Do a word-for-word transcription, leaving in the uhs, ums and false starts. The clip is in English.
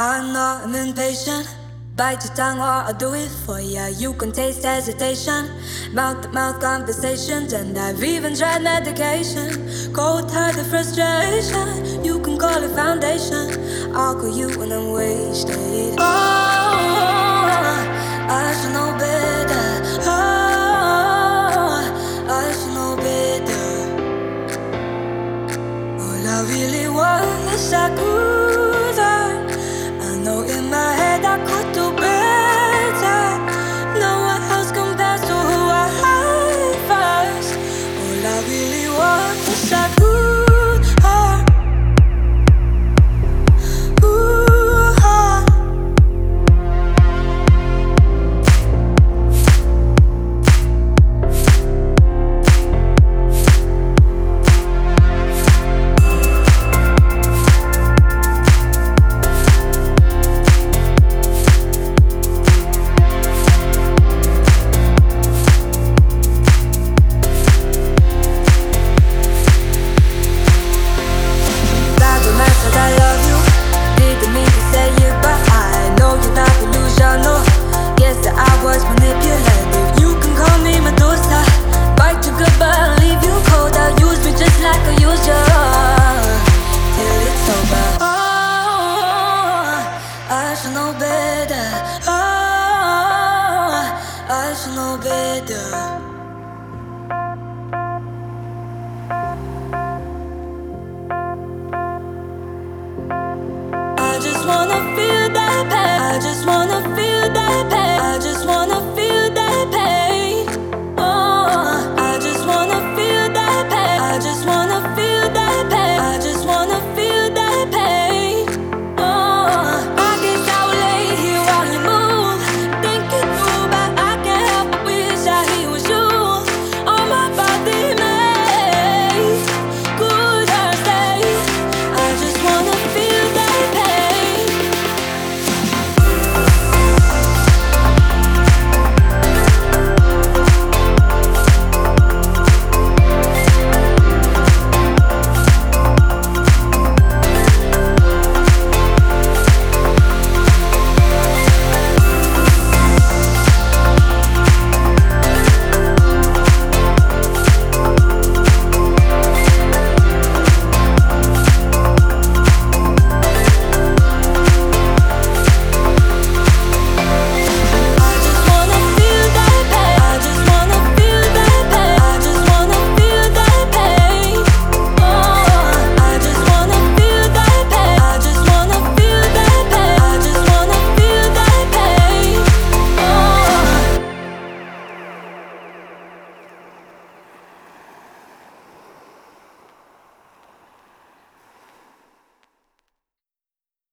I know I'm impatient. Bite your tongue or I'll do it for ya. You can taste hesitation, mouth to mouth conversations, and I've even tried medication. Cold hearted frustration, you can call it foundation. I'll call you when I'm wasted. Oh, I should know better. Oh, I should know better. All I really want is I could learn. I know in my head I could do better. No one else compares to who I had first. All I really want is I could learn. Ooh, ah. I just wanna feel that pain. I just wanna feel